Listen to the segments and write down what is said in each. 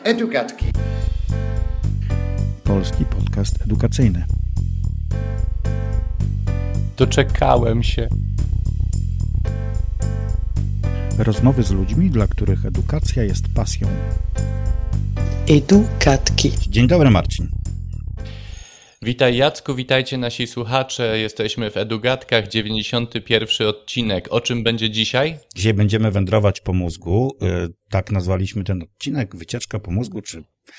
Edugatki. Polski podcast edukacyjny. Doczekałem się. Rozmowy z ludźmi, dla których edukacja jest pasją. Edugatki. Dzień dobry, Marcin. Witaj Jacku, witajcie nasi słuchacze. Jesteśmy w Edugatkach, 91 odcinek. O czym będzie dzisiaj? Dzisiaj będziemy wędrować po mózgu. Tak nazwaliśmy ten odcinek, wycieczka po mózgu, czy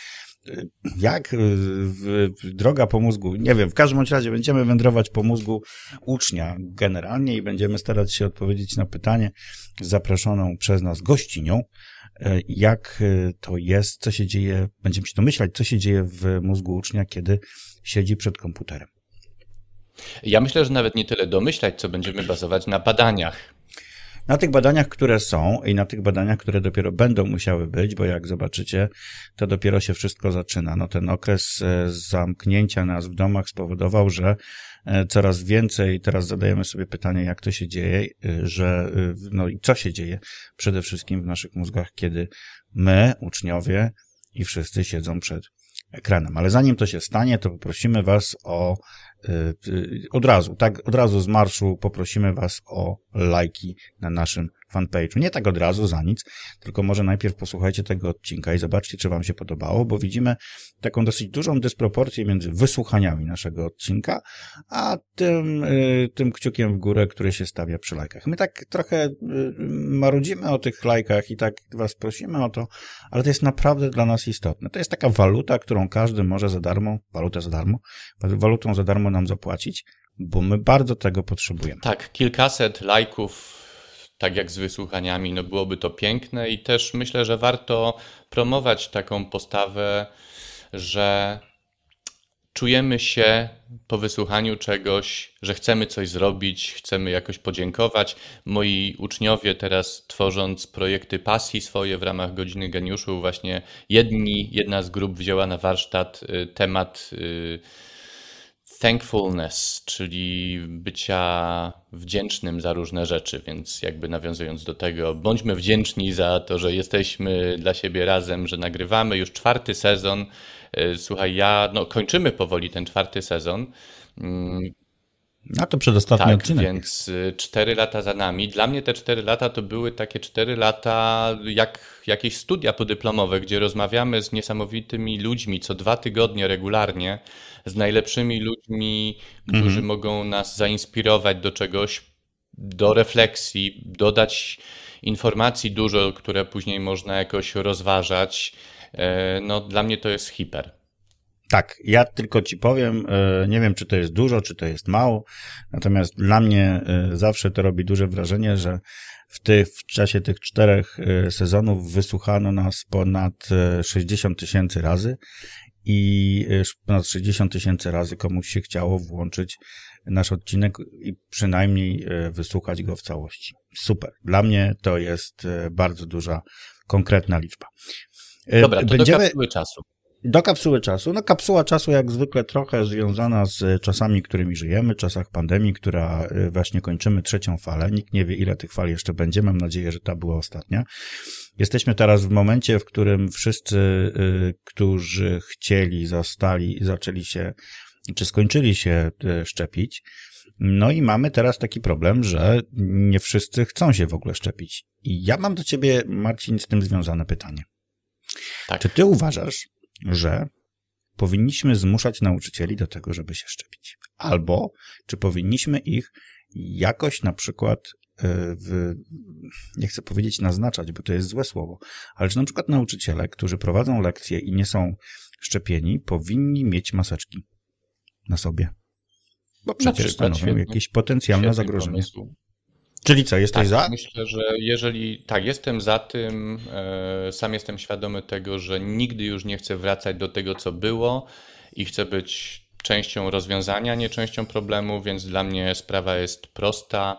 droga po mózgu. Nie wiem, w każdym razie będziemy wędrować po mózgu ucznia generalnie i będziemy starać się odpowiedzieć na pytanie z zaproszoną przez nas gościnią. Jak to jest, co się dzieje, będziemy się domyślać, co się dzieje w mózgu ucznia, kiedy siedzi przed komputerem. Ja myślę, że nawet nie tyle domyślać, co będziemy bazować na badaniach. Na tych badaniach, które są i na tych badaniach, które dopiero będą musiały być, bo jak zobaczycie, to dopiero się wszystko zaczyna. No ten okres zamknięcia nas w domach spowodował, że coraz więcej, teraz zadajemy sobie pytanie, jak to się dzieje, no i co się dzieje przede wszystkim w naszych mózgach, kiedy my, uczniowie i wszyscy siedzą przed ekranem. Ale zanim to się stanie, to poprosimy was od razu z marszu poprosimy was o lajki na naszym fanpage'u. Nie tak od razu, za nic, tylko może najpierw posłuchajcie tego odcinka i zobaczcie, czy wam się podobało, bo widzimy taką dosyć dużą dysproporcję między wysłuchaniami naszego odcinka, a tym kciukiem w górę, który się stawia przy lajkach. My tak trochę marudzimy o tych lajkach i tak was prosimy o to, ale to jest naprawdę dla nas istotne. To jest taka waluta, którą każdy może walutą za darmo nam zapłacić, bo my bardzo tego potrzebujemy. Tak, kilkaset lajków, tak jak z wysłuchaniami, no byłoby to piękne i też myślę, że warto promować taką postawę, że czujemy się po wysłuchaniu czegoś, że chcemy coś zrobić, chcemy jakoś podziękować. Moi uczniowie teraz, tworząc projekty pasji swoje w ramach Godziny Geniuszu, właśnie jedna z grup wzięła na warsztat temat thankfulness, czyli bycia wdzięcznym za różne rzeczy, więc jakby nawiązując do tego, bądźmy wdzięczni za to, że jesteśmy dla siebie razem, że nagrywamy już 4. sezon. Słuchaj, kończymy powoli ten 4. sezon. A to przedostatni odcinek. Więc 4 lata za nami. Dla mnie te 4 lata to były takie 4 lata jak jakieś studia podyplomowe, gdzie rozmawiamy z niesamowitymi ludźmi co 2 tygodnie regularnie, z najlepszymi ludźmi, którzy mogą nas zainspirować do czegoś, do refleksji, dodać informacji dużo, które później można jakoś rozważać. No, dla mnie to jest hiper. Tak, ja tylko ci powiem, nie wiem, czy to jest dużo, czy to jest mało, natomiast dla mnie zawsze to robi duże wrażenie, że w czasie tych 4 sezonów wysłuchano nas ponad 60 000 razy i ponad 60 000 razy komuś się chciało włączyć nasz odcinek i przynajmniej wysłuchać go w całości. Super. Dla mnie to jest bardzo duża, konkretna liczba. Dobra, to do kapsuły czasu. Do kapsuły czasu. No kapsuła czasu jak zwykle trochę związana z czasami, którymi żyjemy, czasach pandemii, która właśnie kończymy 3. falę. Nikt nie wie, ile tych fal jeszcze będzie. Mam nadzieję, że ta była ostatnia. Jesteśmy teraz w momencie, w którym wszyscy, którzy chcieli, zaczęli się, czy skończyli się szczepić. No i mamy teraz taki problem, że nie wszyscy chcą się w ogóle szczepić. I ja mam do ciebie, Marcin, z tym związane pytanie. Tak. Czy ty uważasz, że powinniśmy zmuszać nauczycieli do tego, żeby się szczepić? Albo czy powinniśmy ich jakoś na przykład, nie chcę powiedzieć naznaczać, bo to jest złe słowo, ale czy na przykład nauczyciele, którzy prowadzą lekcje i nie są szczepieni, powinni mieć maseczki na sobie? Bo przecież stanowią jakieś potencjalne zagrożenie. Pomysł. Czyli co, jesteś za? Myślę, że jestem za tym, sam jestem świadomy tego, że nigdy już nie chcę wracać do tego, co było i chcę być częścią rozwiązania, nie częścią problemu, więc dla mnie sprawa jest prosta.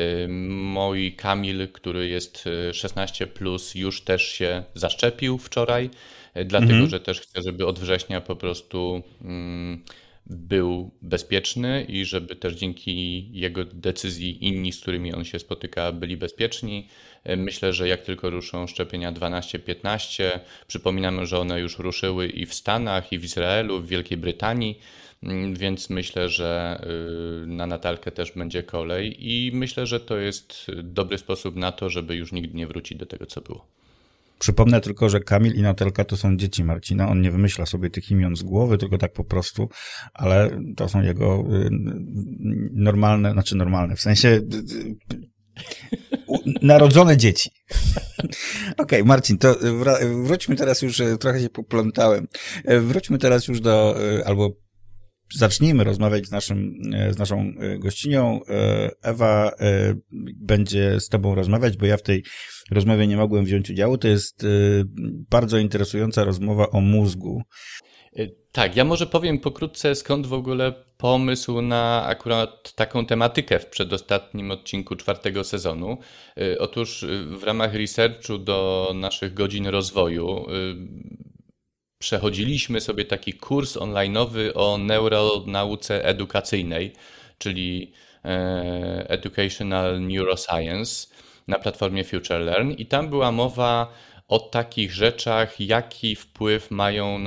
Mój Kamil, który jest 16+, już też się zaszczepił wczoraj, dlatego że też chcę, żeby od września po prostu był bezpieczny i żeby też dzięki jego decyzji inni, z którymi on się spotyka, byli bezpieczni. Myślę, że jak tylko ruszą szczepienia 12-15, przypominamy, że one już ruszyły i w Stanach, i w Izraelu, w Wielkiej Brytanii, więc myślę, że na Natalkę też będzie kolej i myślę, że to jest dobry sposób na to, żeby już nigdy nie wrócić do tego, co było. Przypomnę tylko, że Kamil i Natalka to są dzieci Marcina. On nie wymyśla sobie tych imion z głowy, tylko tak po prostu, ale to są jego normalne, w sensie narodzone dzieci. Okej, Marcin, to wróćmy teraz już, trochę się poplątałem. Wróćmy teraz już albo zacznijmy rozmawiać z naszą gościnią. Ewa będzie z tobą rozmawiać, bo ja w tej rozmowie nie mogłem wziąć udziału. To jest bardzo interesująca rozmowa o mózgu. Tak, ja może powiem pokrótce, skąd w ogóle pomysł na akurat taką tematykę w przedostatnim odcinku 4. sezonu. Otóż w ramach researchu do naszych godzin rozwoju przechodziliśmy sobie taki kurs online'owy o neuronauce edukacyjnej, czyli Educational Neuroscience na platformie FutureLearn i tam była mowa o takich rzeczach, jaki wpływ mają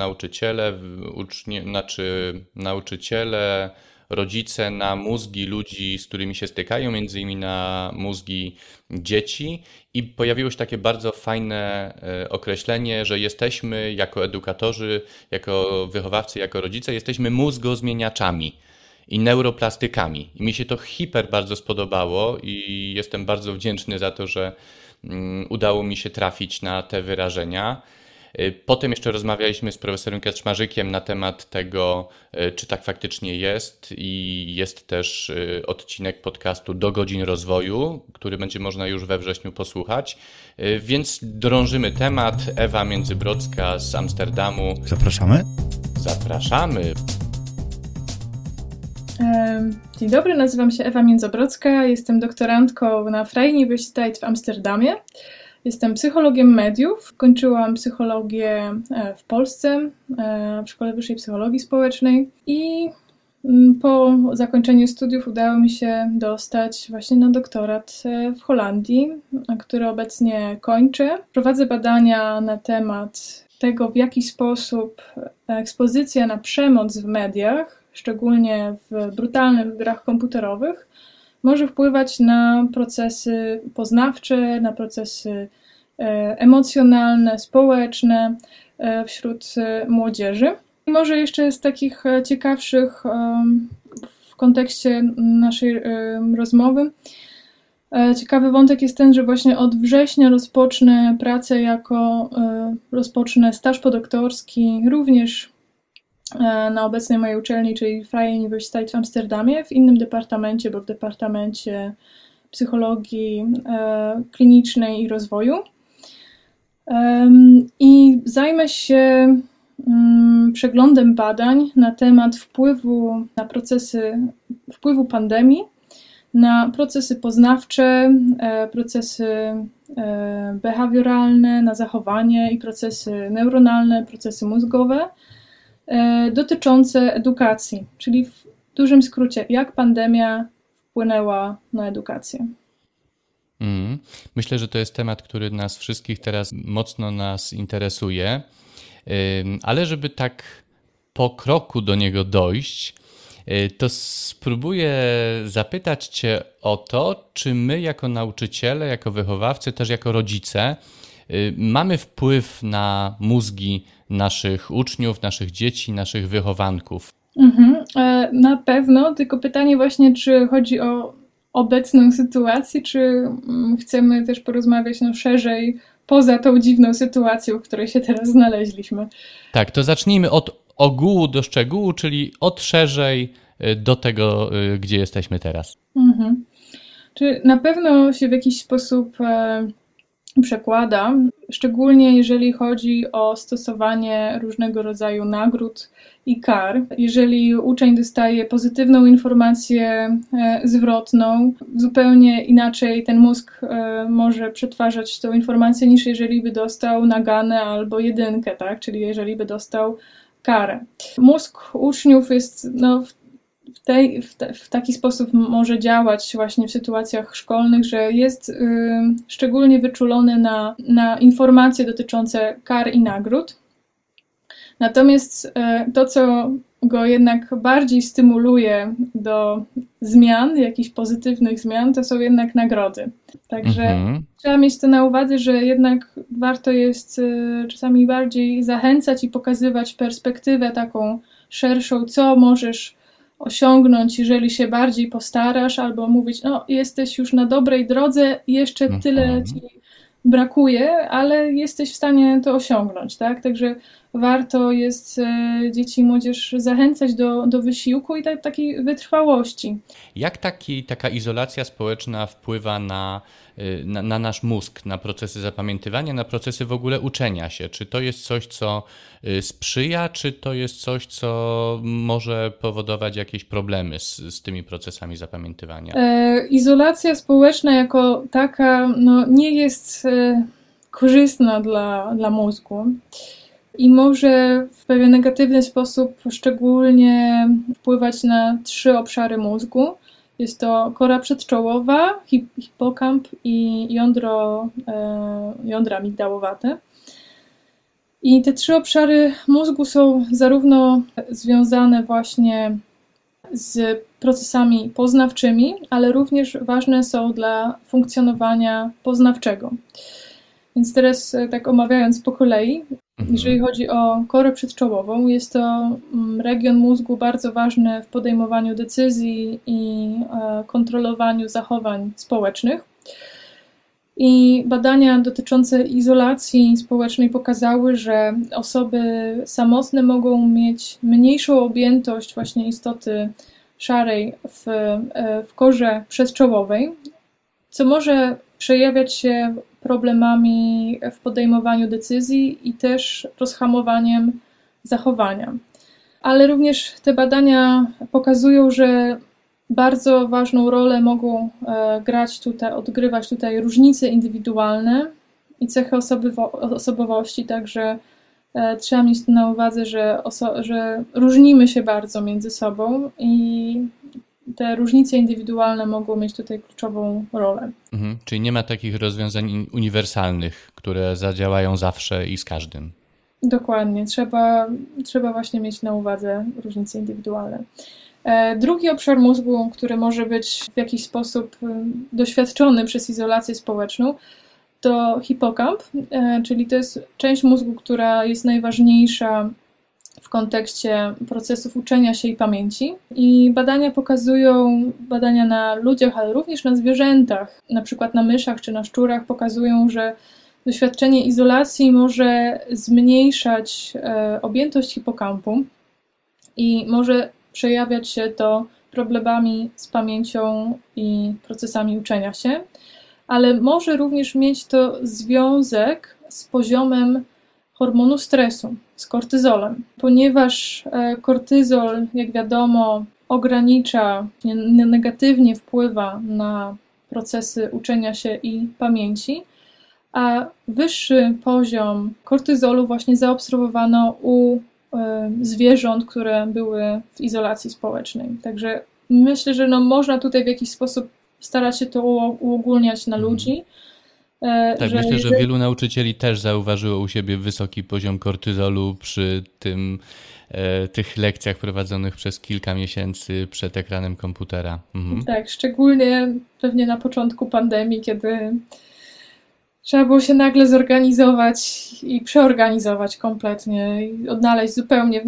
nauczyciele, rodzice na mózgi ludzi, z którymi się stykają, między innymi na mózgi dzieci i pojawiło się takie bardzo fajne określenie, że jesteśmy jako edukatorzy, jako wychowawcy, jako rodzice, jesteśmy mózgozmieniaczami i neuroplastykami. I mi się to bardzo spodobało i jestem bardzo wdzięczny za to, że udało mi się trafić na te wyrażenia. Potem jeszcze rozmawialiśmy z profesorem Kaczmarzykiem na temat tego, czy tak faktycznie jest i jest też odcinek podcastu do godzin rozwoju, który będzie można już we wrześniu posłuchać. Więc drążymy temat. Ewa Międzybrodzka z Amsterdamu. Zapraszamy. Zapraszamy. Dzień dobry, nazywam się Ewa Międzybrodzka, jestem doktorantką na Freie Universiteit w Amsterdamie. Jestem psychologiem mediów. Kończyłam psychologię w Polsce, w Szkole Wyższej Psychologii Społecznej i po zakończeniu studiów udało mi się dostać właśnie na doktorat w Holandii, który obecnie kończę. Prowadzę badania na temat tego, w jaki sposób ekspozycja na przemoc w mediach, szczególnie w brutalnych grach komputerowych, może wpływać na procesy poznawcze, na procesy emocjonalne, społeczne wśród młodzieży. I może jeszcze z takich ciekawszych w kontekście naszej rozmowy, ciekawy wątek jest ten, że właśnie od września rozpocznę staż podoktorski również na obecnej mojej uczelni, czyli Freie Universiteit w Amsterdamie, w innym departamencie, bo w departamencie psychologii klinicznej i rozwoju. I zajmę się przeglądem badań na temat wpływu pandemii na procesy poznawcze, procesy behawioralne, na zachowanie i procesy neuronalne, procesy mózgowe dotyczące edukacji, czyli w dużym skrócie, jak pandemia wpłynęła na edukację. Myślę, że to jest temat, który nas wszystkich teraz mocno interesuje, ale żeby tak po kroku do niego dojść, to spróbuję zapytać Cię o to, czy my jako nauczyciele, jako wychowawcy, też jako rodzice mamy wpływ na mózgi naszych uczniów, naszych dzieci, naszych wychowanków. Na pewno, tylko pytanie właśnie, czy chodzi o obecną sytuację, czy chcemy też porozmawiać szerzej poza tą dziwną sytuacją, w której się teraz znaleźliśmy. Tak, to zacznijmy od ogółu do szczegółu, czyli od szerzej do tego, gdzie jesteśmy teraz. Czy na pewno się w jakiś sposób przekłada, szczególnie jeżeli chodzi o stosowanie różnego rodzaju nagród i kar. Jeżeli uczeń dostaje pozytywną informację zwrotną, zupełnie inaczej ten mózg może przetwarzać tą informację, niż jeżeli by dostał naganę albo jedynkę, tak? Czyli jeżeli by dostał karę. Mózg uczniów jest w taki sposób może działać właśnie w sytuacjach szkolnych, że jest szczególnie wyczulony na informacje dotyczące kar i nagród. Natomiast to, co go jednak bardziej stymuluje do zmian, jakichś pozytywnych zmian, to są jednak nagrody. Także trzeba mieć to na uwadze, że jednak warto jest czasami bardziej zachęcać i pokazywać perspektywę taką szerszą, co możesz osiągnąć, jeżeli się bardziej postarasz, albo mówić, no jesteś już na dobrej drodze, jeszcze tyle ci brakuje, ale jesteś w stanie to osiągnąć, tak? Także warto jest dzieci i młodzież zachęcać do wysiłku i takiej wytrwałości. Jak taka izolacja społeczna wpływa na nasz mózg, na procesy zapamiętywania, na procesy w ogóle uczenia się? Czy to jest coś, co sprzyja, czy to jest coś, co może powodować jakieś problemy z tymi procesami zapamiętywania? Izolacja społeczna jako taka nie jest korzystna dla mózgu i może w pewien negatywny sposób szczególnie wpływać na 3 obszary mózgu. Jest to kora przedczołowa, hipokamp i jądra migdałowate. I te 3 obszary mózgu są zarówno związane właśnie z procesami poznawczymi, ale również ważne są dla funkcjonowania poznawczego. Więc teraz tak omawiając po kolei, jeżeli chodzi o korę przedczołową, jest to region mózgu bardzo ważny w podejmowaniu decyzji i kontrolowaniu zachowań społecznych. I badania dotyczące izolacji społecznej pokazały, że osoby samotne mogą mieć mniejszą objętość właśnie istoty szarej w korze przedczołowej, co może przejawiać się problemami w podejmowaniu decyzji i też rozhamowaniem zachowania. Ale również te badania pokazują, że bardzo ważną rolę mogą odgrywać tutaj różnice indywidualne i cechy osobowości, także trzeba mieć to na uwadze, że różnimy się bardzo między sobą i te różnice indywidualne mogą mieć tutaj kluczową rolę. Czyli nie ma takich rozwiązań uniwersalnych, które zadziałają zawsze i z każdym. Dokładnie. Trzeba właśnie mieć na uwadze różnice indywidualne. Drugi obszar mózgu, który może być w jakiś sposób doświadczony przez izolację społeczną, to hipokamp, czyli to jest część mózgu, która jest najważniejsza w kontekście procesów uczenia się i pamięci. I badania na ludziach, ale również na zwierzętach, na przykład na myszach czy na szczurach, pokazują, że doświadczenie izolacji może zmniejszać objętość hipokampu i może przejawiać się to problemami z pamięcią i procesami uczenia się, ale może również mieć to związek z poziomem hormonu stresu, z kortyzolem, ponieważ kortyzol, jak wiadomo, ogranicza, negatywnie wpływa na procesy uczenia się i pamięci, a wyższy poziom kortyzolu właśnie zaobserwowano u zwierząt, które były w izolacji społecznej. Także myślę, że można tutaj w jakiś sposób starać się to uogólniać na ludzi. Tak, myślę, że wielu nauczycieli też zauważyło u siebie wysoki poziom kortyzolu przy tych lekcjach prowadzonych przez kilka miesięcy przed ekranem komputera. Tak, szczególnie pewnie na początku pandemii, kiedy trzeba było się nagle zorganizować i przeorganizować kompletnie i odnaleźć zupełnie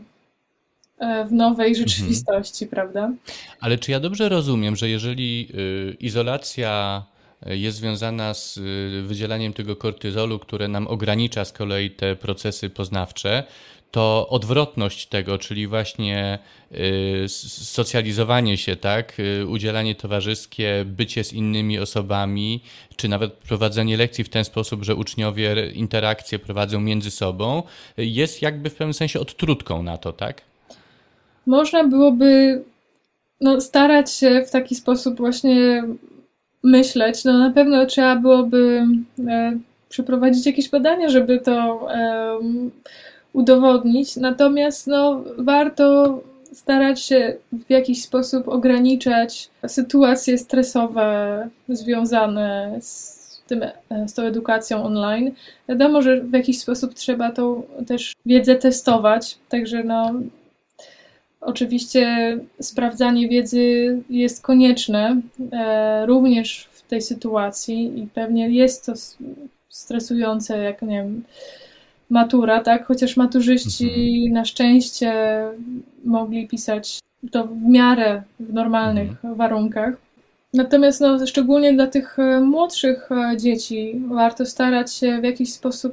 w nowej rzeczywistości, prawda? Ale czy ja dobrze rozumiem, że jeżeli izolacja jest związana z wydzielaniem tego kortyzolu, które nam ogranicza z kolei te procesy poznawcze, to odwrotność tego, czyli właśnie socjalizowanie się, tak, udzielanie towarzyskie, bycie z innymi osobami, czy nawet prowadzenie lekcji w ten sposób, że uczniowie interakcje prowadzą między sobą, jest jakby w pewnym sensie odtrutką na to, tak? Można byłoby starać się w taki sposób właśnie myśleć. Na pewno trzeba byłoby przeprowadzić jakieś badania, żeby to udowodnić, natomiast warto starać się w jakiś sposób ograniczać sytuacje stresowe związane z tą edukacją online. Wiadomo, że w jakiś sposób trzeba tą też wiedzę testować, także oczywiście sprawdzanie wiedzy jest konieczne również w tej sytuacji i pewnie jest to stresujące, jak nie wiem, matura, tak? Chociaż maturzyści na szczęście mogli pisać to w miarę w normalnych warunkach. Natomiast szczególnie dla tych młodszych dzieci warto starać się w jakiś sposób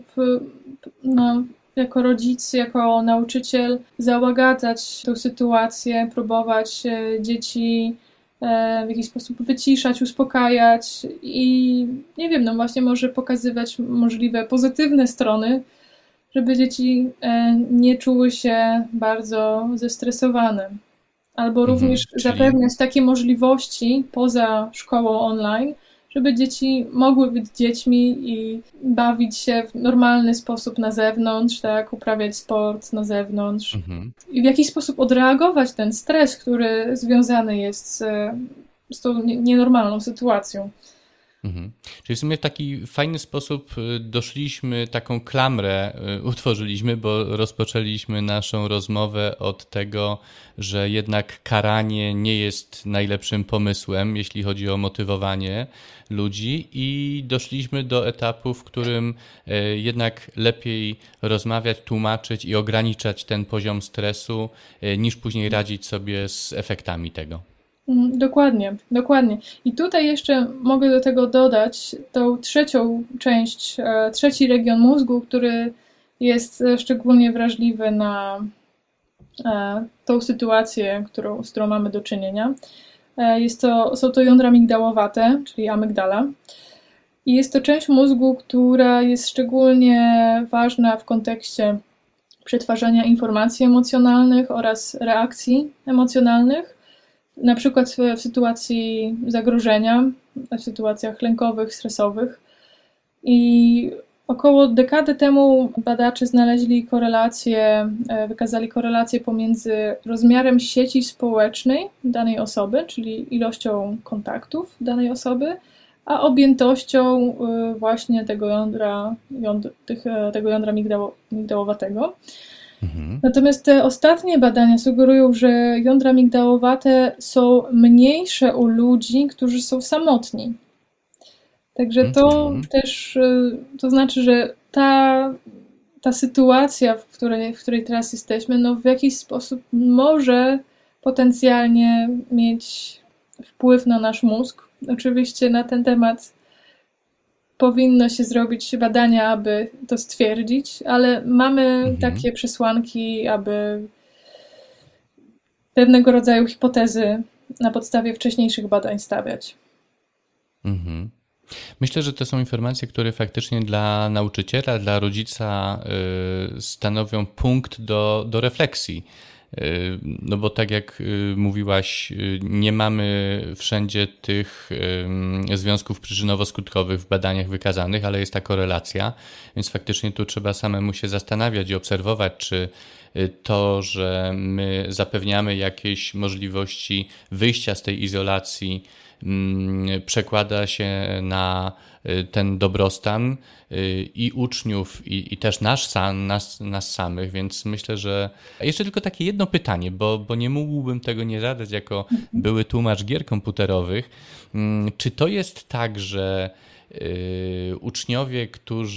jako rodzic, jako nauczyciel załagadzać tę sytuację, próbować dzieci w jakiś sposób wyciszać, uspokajać i nie wiem, właśnie może pokazywać możliwe pozytywne strony, żeby dzieci nie czuły się bardzo zestresowane. Albo również zapewniać takie możliwości poza szkołą online, żeby dzieci mogły być dziećmi i bawić się w normalny sposób na zewnątrz, tak, uprawiać sport na zewnątrz i w jakiś sposób odreagować ten stres, który związany jest z tą nienormalną sytuacją. Czyli w sumie w taki fajny sposób doszliśmy, taką klamrę utworzyliśmy, bo rozpoczęliśmy naszą rozmowę od tego, że jednak karanie nie jest najlepszym pomysłem, jeśli chodzi o motywowanie ludzi i doszliśmy do etapu, w którym jednak lepiej rozmawiać, tłumaczyć i ograniczać ten poziom stresu, niż później radzić sobie z efektami tego. Dokładnie, dokładnie. I tutaj jeszcze mogę do tego dodać tą trzeci region mózgu, który jest szczególnie wrażliwy na tą sytuację, z którą mamy do czynienia. Są to jądra migdałowate, czyli amygdala. I jest to część mózgu, która jest szczególnie ważna w kontekście przetwarzania informacji emocjonalnych oraz reakcji emocjonalnych. Na przykład w sytuacji zagrożenia, w sytuacjach lękowych, stresowych. I około dekady temu badacze wykazali korelację pomiędzy rozmiarem sieci społecznej danej osoby, czyli ilością kontaktów danej osoby, a objętością właśnie tego jądra migdałowatego. Natomiast te ostatnie badania sugerują, że jądra migdałowate są mniejsze u ludzi, którzy są samotni. Także to też to znaczy, że ta sytuacja, w której teraz jesteśmy, w jakiś sposób może potencjalnie mieć wpływ na nasz mózg. Oczywiście na ten temat powinno się zrobić badania, aby to stwierdzić, ale mamy takie przesłanki, aby pewnego rodzaju hipotezy na podstawie wcześniejszych badań stawiać. Myślę, że to są informacje, które faktycznie dla nauczyciela, dla rodzica stanowią punkt do refleksji. No bo tak jak mówiłaś, nie mamy wszędzie tych związków przyczynowo-skutkowych w badaniach wykazanych, ale jest ta korelacja, więc faktycznie tu trzeba samemu się zastanawiać i obserwować, czy to, że my zapewniamy jakieś możliwości wyjścia z tej izolacji, przekłada się na ten dobrostan i uczniów, i też nas samych, więc myślę, że... Jeszcze tylko takie jedno pytanie, bo nie mógłbym tego nie zadać jako były tłumacz gier komputerowych. Czy to jest tak, że uczniowie,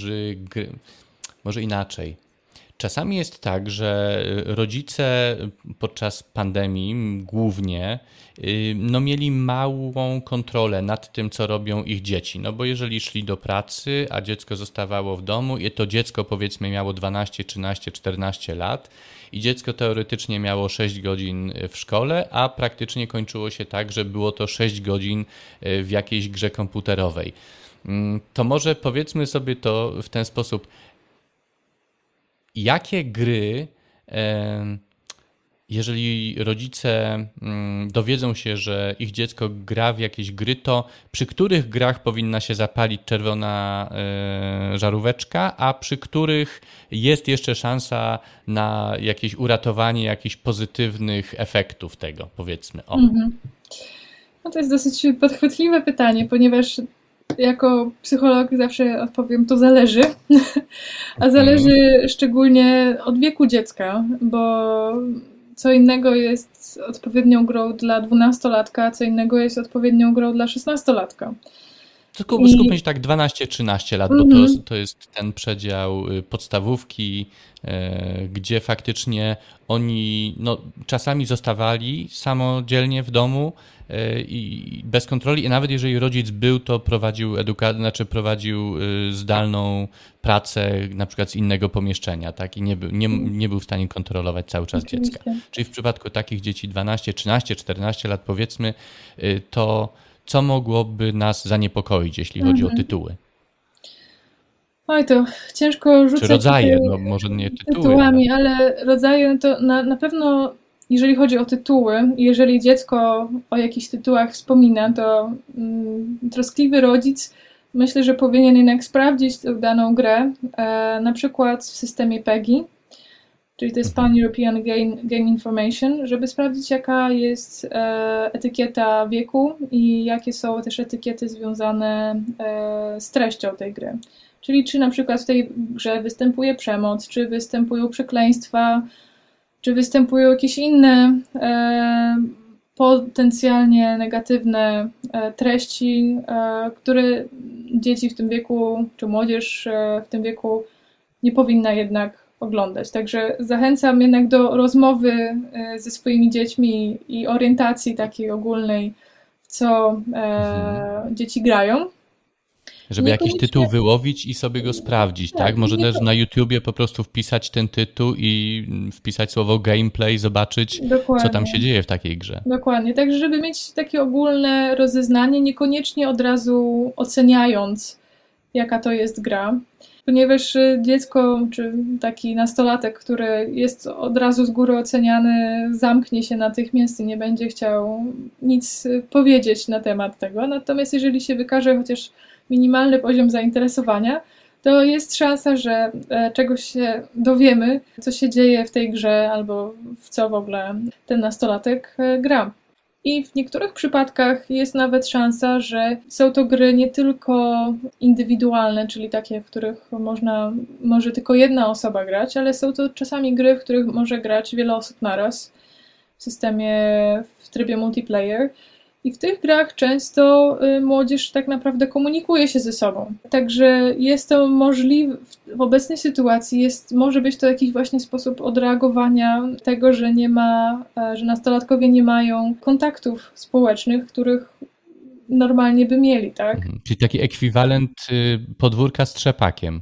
może inaczej, czasami jest tak, że rodzice podczas pandemii głównie mieli małą kontrolę nad tym, co robią ich dzieci. No bo jeżeli szli do pracy, a dziecko zostawało w domu i to dziecko powiedzmy miało 12, 13, 14 lat i dziecko teoretycznie miało 6 godzin w szkole, a praktycznie kończyło się tak, że było to 6 godzin w jakiejś grze komputerowej. To może powiedzmy sobie to w ten sposób. Jakie gry jeżeli rodzice dowiedzą się, że ich dziecko gra w jakieś gry, to przy których grach powinna się zapalić czerwona żaróweczka, a przy których jest jeszcze szansa na jakieś uratowanie jakichś pozytywnych efektów tego, powiedzmy. O. No to jest dosyć podchwytliwe pytanie, ponieważ jako psycholog zawsze odpowiem, to zależy, a zależy szczególnie od wieku dziecka, bo co innego jest odpowiednią grą dla 12-latka, co innego jest odpowiednią grą dla 16-latka. Tylko skupmy się tak 12-13 lat, bo to jest ten przedział podstawówki, gdzie faktycznie oni czasami zostawali samodzielnie w domu i bez kontroli, i nawet jeżeli rodzic był, to prowadził zdalną pracę na przykład z innego pomieszczenia, tak? I nie był w stanie kontrolować cały czas dziecka. Czyli w przypadku takich dzieci 12, 13, 14 lat powiedzmy, to co mogłoby nas zaniepokoić, jeśli chodzi o tytuły? Oj, to ciężko rzucać czy rodzaje, może nie tytułami, ale rodzaje to na pewno, jeżeli chodzi o tytuły, jeżeli dziecko o jakichś tytułach wspomina, to troskliwy rodzic myślę, że powinien jednak sprawdzić tę daną grę, na przykład w systemie PEGI, czyli to jest Pan-European Game Information, żeby sprawdzić, jaka jest etykieta wieku i jakie są też etykiety związane z treścią tej gry. Czyli czy na przykład w tej grze występuje przemoc, czy występują przekleństwa, czy występują jakieś inne potencjalnie negatywne treści, które dzieci w tym wieku, czy młodzież w tym wieku nie powinna jednak oglądać. Także zachęcam jednak do rozmowy ze swoimi dziećmi i orientacji takiej ogólnej, w co dzieci grają. Żeby jakiś tytuł wyłowić i sobie go sprawdzić, tak? Może też na YouTubie po prostu wpisać ten tytuł i wpisać słowo gameplay, zobaczyć, co tam się dzieje w takiej grze. Dokładnie, także żeby mieć takie ogólne rozeznanie, niekoniecznie od razu oceniając, jaka to jest gra. Ponieważ dziecko, czy taki nastolatek, który jest od razu z góry oceniany, zamknie się natychmiast i nie będzie chciał nic powiedzieć na temat tego. Natomiast jeżeli się wykaże chociaż minimalny poziom zainteresowania, to jest szansa, że czegoś się dowiemy, co się dzieje w tej grze albo w co w ogóle ten nastolatek gra. I w niektórych przypadkach jest nawet szansa, że są to gry nie tylko indywidualne, czyli takie, w których może tylko jedna osoba grać, ale są to czasami gry, w których może grać wiele osób naraz w systemie, w trybie multiplayer. I w tych grach często młodzież tak naprawdę komunikuje się ze sobą. Także jest to możliwe, w obecnej sytuacji może być to jakiś właśnie sposób odreagowania tego, że że nastolatkowie nie mają kontaktów społecznych, których normalnie by mieli, tak? Czyli taki ekwiwalent podwórka z trzepakiem.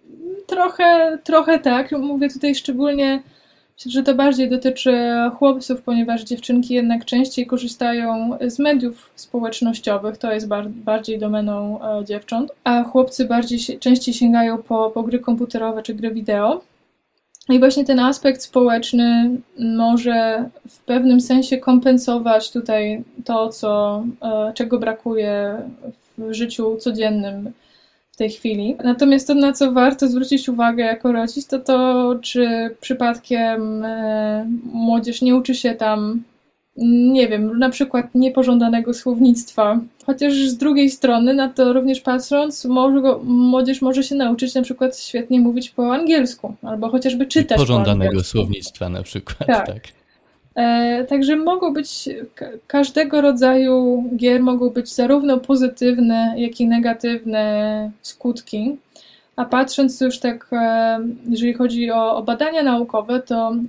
Trochę tak. Mówię tutaj szczególnie, że to bardziej dotyczy chłopców, ponieważ dziewczynki jednak częściej korzystają z mediów społecznościowych, to jest bardziej domeną dziewcząt, a chłopcy częściej sięgają po gry komputerowe czy gry wideo. I właśnie ten aspekt społeczny może w pewnym sensie kompensować tutaj to, czego brakuje w życiu codziennym w tej chwili. Natomiast to, na co warto zwrócić uwagę jako rodzic, to czy przypadkiem młodzież nie uczy się tam, nie wiem, na przykład niepożądanego słownictwa. Chociaż z drugiej strony, na to również patrząc, młodzież może się nauczyć na przykład świetnie mówić po angielsku, albo chociażby czytać pożądanego słownictwa na przykład, tak. Także mogą być, każdego rodzaju gier mogą być zarówno pozytywne, jak i negatywne skutki. A patrząc już tak, jeżeli chodzi o badania naukowe,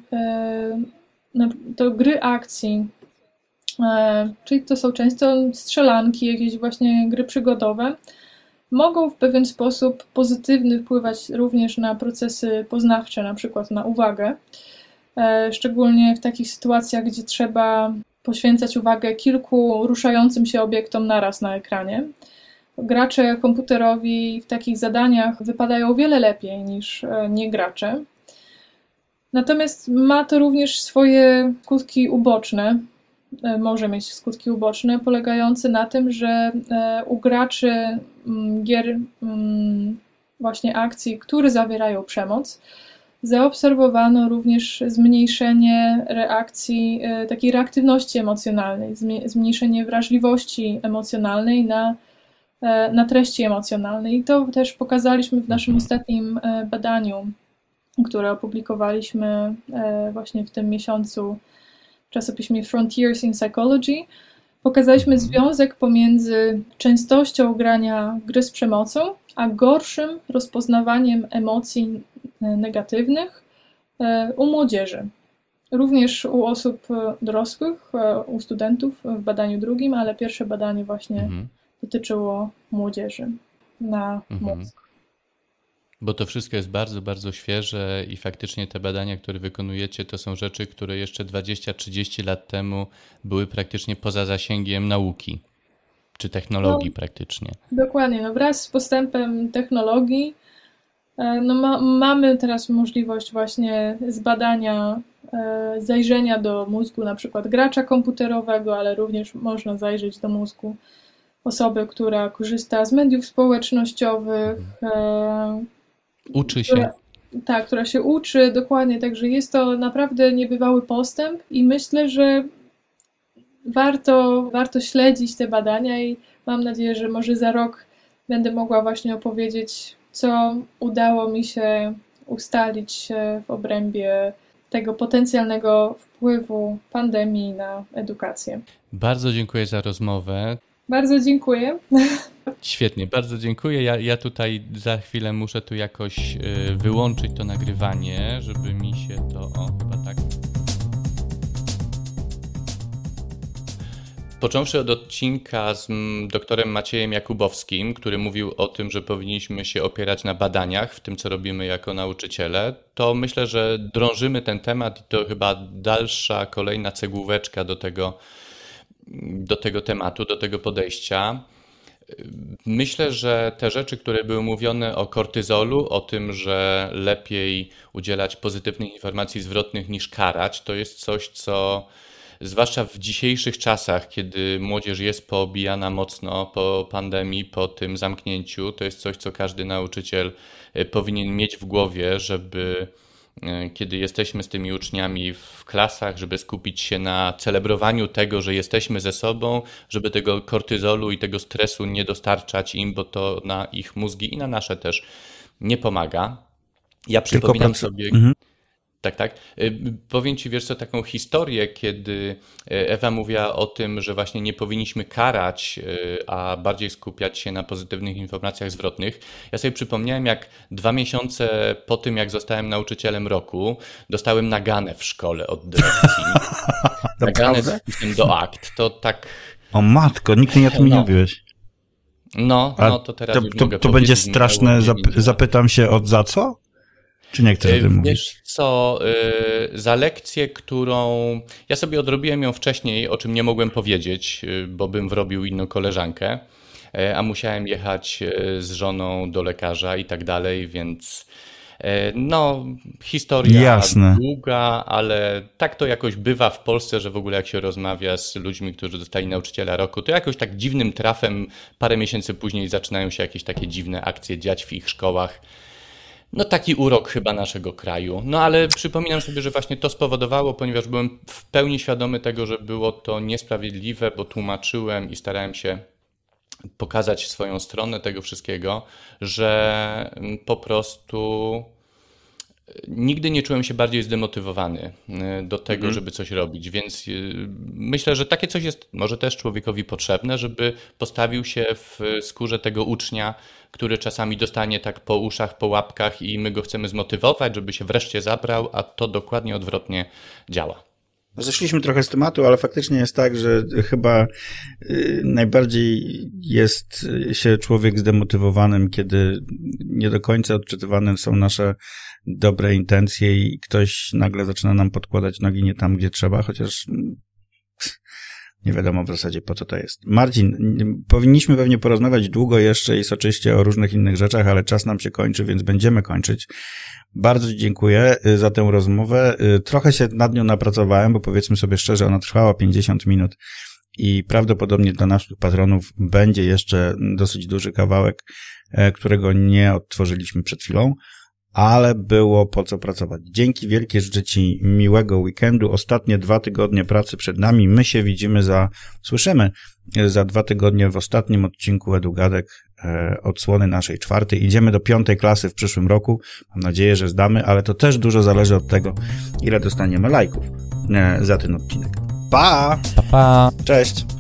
to gry akcji, czyli to są często strzelanki, jakieś właśnie gry przygodowe, mogą w pewien sposób pozytywny wpływać również na procesy poznawcze, na przykład na uwagę. Szczególnie w takich sytuacjach, gdzie trzeba poświęcać uwagę kilku ruszającym się obiektom naraz na ekranie. Gracze komputerowi w takich zadaniach wypadają o wiele lepiej niż niegracze. Natomiast ma to również swoje skutki uboczne, może mieć skutki uboczne, polegające na tym, że u graczy gier właśnie akcji, które zawierają przemoc, zaobserwowano również zmniejszenie reakcji, takiej reaktywności emocjonalnej, zmniejszenie wrażliwości emocjonalnej na treści emocjonalne. I to też pokazaliśmy w naszym ostatnim badaniu, które opublikowaliśmy właśnie w tym miesiącu w czasopiśmie Frontiers in Psychology. Pokazaliśmy związek pomiędzy częstością grania w gry z przemocą, a gorszym rozpoznawaniem emocji negatywnych u młodzieży. Również u osób dorosłych, u studentów w badaniu drugim, ale pierwsze badanie właśnie dotyczyło młodzieży na mózg. Bo to wszystko jest bardzo, bardzo świeże i faktycznie te badania, które wykonujecie, to są rzeczy, które jeszcze 20-30 lat temu były praktycznie poza zasięgiem nauki, czy technologii praktycznie. Dokładnie. Wraz z postępem technologii mamy teraz możliwość właśnie zbadania, zajrzenia do mózgu na przykład gracza komputerowego, ale również można zajrzeć do mózgu osoby, która korzysta z mediów społecznościowych. Uczy się. Która się uczy, dokładnie. Także jest to naprawdę niebywały postęp i myślę, że warto śledzić te badania i mam nadzieję, że może za rok będę mogła właśnie opowiedzieć, co udało mi się ustalić w obrębie tego potencjalnego wpływu pandemii na edukację. Bardzo dziękuję za rozmowę. Bardzo dziękuję. Świetnie, bardzo dziękuję. Ja tutaj za chwilę muszę tu jakoś wyłączyć to nagrywanie, żeby mi się to... chyba tak. Począwszy od odcinka z doktorem Maciejem Jakubowskim, który mówił o tym, że powinniśmy się opierać na badaniach w tym, co robimy jako nauczyciele, to myślę, że drążymy ten temat i to chyba dalsza, kolejna cegłóweczka do tego tematu, do tego podejścia. Myślę, że te rzeczy, które były mówione o kortyzolu, o tym, że lepiej udzielać pozytywnych informacji zwrotnych niż karać, to jest coś, co zwłaszcza w dzisiejszych czasach, kiedy młodzież jest poobijana mocno po pandemii, po tym zamknięciu, to jest coś, co każdy nauczyciel powinien mieć w głowie, żeby kiedy jesteśmy z tymi uczniami w klasach, żeby skupić się na celebrowaniu tego, że jesteśmy ze sobą, żeby tego kortyzolu i tego stresu nie dostarczać im, bo to na ich mózgi i na nasze też nie pomaga. Ja przypominam sobie... Tak. Powiem Ci, wiesz co, taką historię, kiedy Ewa mówiła o tym, że właśnie nie powinniśmy karać, a bardziej skupiać się na pozytywnych informacjach zwrotnych. Ja sobie przypomniałem, jak 2 miesiące po tym, jak zostałem nauczycielem roku, dostałem naganę w szkole od dyrekcji. Naganę z wpisem do akt. To tak... O matko, nikt mi o tym nie mówiłeś. No, to teraz już mogę to będzie straszne, zapytam się za co? Czy nie chcesz o tym mówić? Wiesz co, za lekcję, którą... Ja sobie odrobiłem ją wcześniej, o czym nie mogłem powiedzieć, bo bym wrobił inną koleżankę, a musiałem jechać z żoną do lekarza i tak dalej, więc historia długa, ale tak to jakoś bywa w Polsce, że w ogóle jak się rozmawia z ludźmi, którzy dostali nauczyciela roku, to jakoś tak dziwnym trafem parę miesięcy później zaczynają się jakieś takie dziwne akcje dziać w ich szkołach. Taki urok chyba naszego kraju. Ale przypominam sobie, że właśnie to spowodowało, ponieważ byłem w pełni świadomy tego, że było to niesprawiedliwe, bo tłumaczyłem i starałem się pokazać swoją stronę tego wszystkiego, że po prostu nigdy nie czułem się bardziej zdemotywowany do tego, żeby coś robić, więc myślę, że takie coś jest może też człowiekowi potrzebne, żeby postawił się w skórze tego ucznia, który czasami dostanie tak po uszach, po łapkach i my go chcemy zmotywować, żeby się wreszcie zabrał, a to dokładnie odwrotnie działa. Zeszliśmy trochę z tematu, ale faktycznie jest tak, że chyba najbardziej jest się człowiek zdemotywowanym, kiedy nie do końca odczytywane są nasze dobre intencje i ktoś nagle zaczyna nam podkładać nogi nie tam, gdzie trzeba, chociaż nie wiadomo w zasadzie po co to jest. Marcin, powinniśmy pewnie porozmawiać długo jeszcze i soczyście o różnych innych rzeczach, ale czas nam się kończy, więc będziemy kończyć. Bardzo Ci dziękuję za tę rozmowę. Trochę się nad nią napracowałem, bo powiedzmy sobie szczerze, ona trwała 50 minut i prawdopodobnie dla naszych patronów będzie jeszcze dosyć duży kawałek, którego nie odtworzyliśmy przed chwilą, ale było po co pracować. Dzięki wielkie, życzę Ci miłego weekendu. Ostatnie 2 tygodnie pracy przed nami. My się słyszymy za 2 tygodnie w ostatnim odcinku EduGadek, odsłony naszej 4. Idziemy do 5. klasy w przyszłym roku. Mam nadzieję, że zdamy, ale to też dużo zależy od tego, ile dostaniemy lajków za ten odcinek. Pa! Pa, pa! Cześć!